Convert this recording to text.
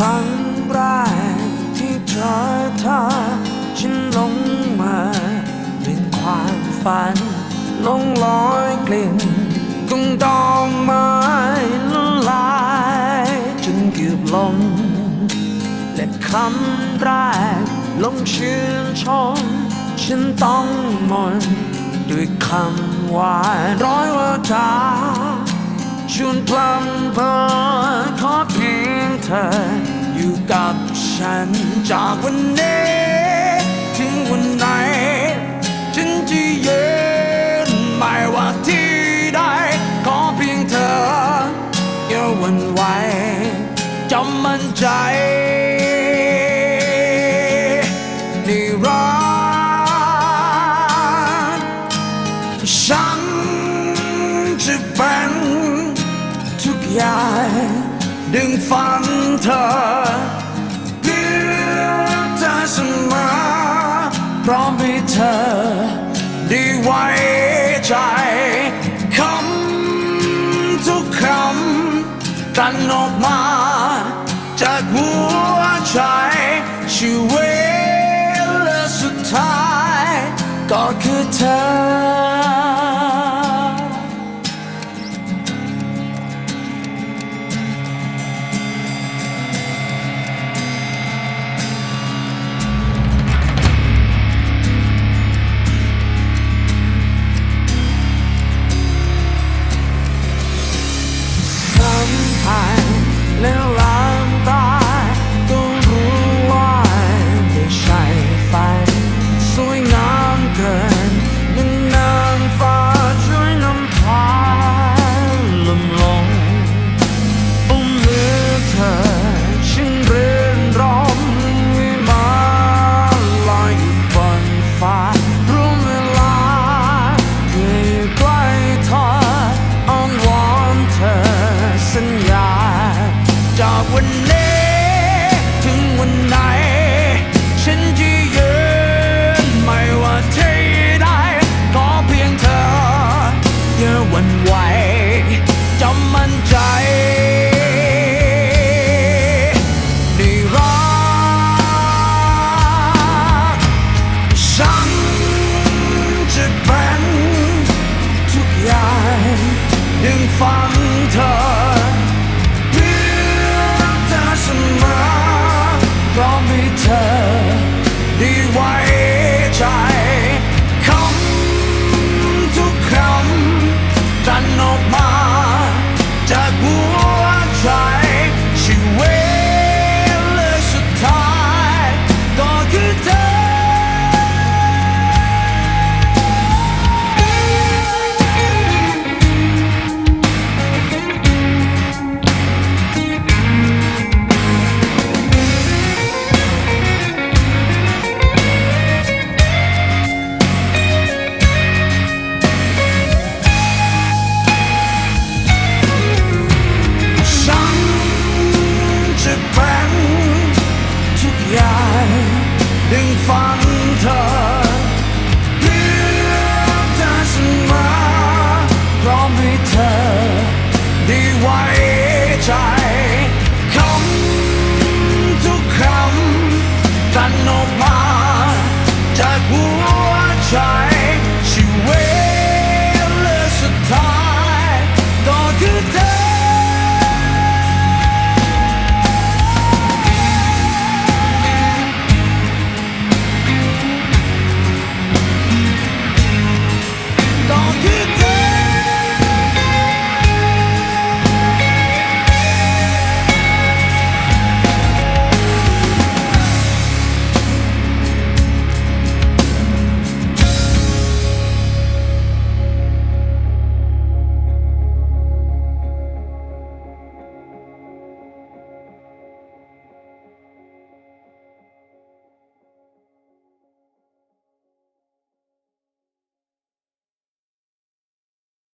รั้งแรกที่เจอเธอฉันหลงมาเป็นความฝันลงลอยกลิ่นกุ้งดอกไม้ละลายจนเกือบล้มและคำแรกลงชื่นชมฉันต้องมนด้วยคำว่าร้อยว่าจาชวนพลัมเพอขอเพียงเธออยู่กับฉันจากวันนี้ถึงวันไหนฉันจะยืนไม่ว่าที่ใดขอเพียงเธออย่าหวั่นไหวจำมั่นใจในรักฉันจะเป็นทุกอย่างดึงฝันเธอเพื่อเธอเสมอพร้อมให้เธอได้ไว้ใจคำทุกคำกันออกมาจากหัวใจชีวิตและสุดท้ายก็คือเธอแล้วล้างตาก็รู้ว่าไม่ใช่ฝันสวยงามเกินยังนางฟ้าช่วยนำพาลมลงอุ้มมือเธอฉันเรื่นรมให้มาลอยอยู่บนฟ้าร่วมเวลาเพื่ออยู่ใกล้เธออ้อนวอนเธอสัญญาจากวันนี้ถึงวันไหนฉันจะยืนไม่ว่าที่ใดขอเพียงเธออย่าหวั่นไหวจำมั่นใจในรักฉันจะเป็นทุกอย่างดึงฝันเธอพร้อมให้เธอได้ไว้ใจคำทุกคำกันออกมาจากหัวใจชีวิตและสุดท้ายก็คือเธอดึงฝันเธอเพื่อเธอเสมอพร้อมให้เธอได้ไว้ใจคำทุกคำกันออกมาจากหัวใจ